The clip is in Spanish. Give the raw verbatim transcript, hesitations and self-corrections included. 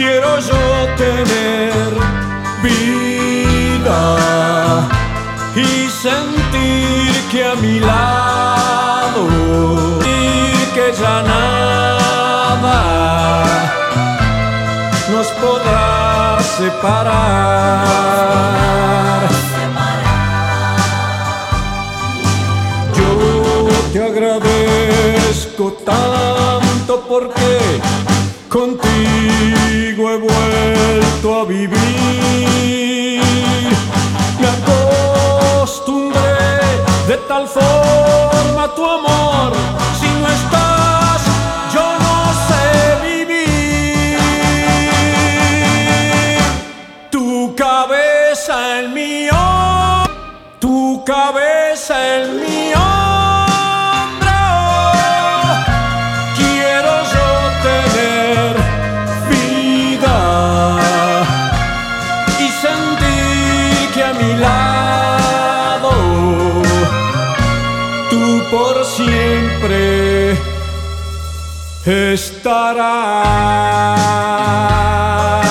quiero yo tener vida y sentir que a mi lado, y que ya nada nos podrá separar. Yo te agradezco tanto porque contigo he vuelto a vivir. Me acostumbré de tal forma a tu amor. Si no estás, yo no sé vivir. Tu cabeza en mi hombro, tu cabeza en mi hombro. Quiero yo tener vida y sentir que a mi lado tú por siempre estarás.